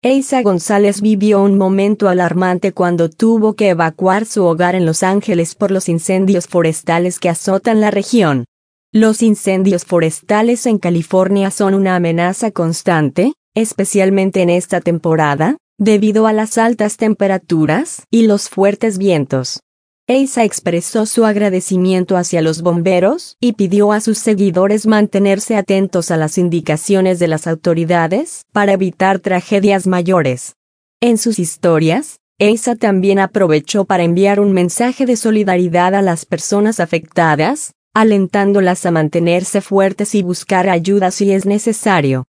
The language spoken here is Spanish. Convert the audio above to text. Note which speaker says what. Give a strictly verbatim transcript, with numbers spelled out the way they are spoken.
Speaker 1: Eiza González vivió un momento alarmante cuando tuvo que evacuar su hogar en Los Ángeles por los incendios forestales que azotan la región. Los incendios forestales en California son una amenaza constante, especialmente en esta temporada, debido a las altas temperaturas y los fuertes vientos. Eiza expresó su agradecimiento hacia los bomberos y pidió a sus seguidores mantenerse atentos a las indicaciones de las autoridades para evitar tragedias mayores. En sus historias, Eiza también aprovechó para enviar un mensaje de solidaridad a las personas afectadas, alentándolas a mantenerse fuertes y buscar ayuda si es necesario.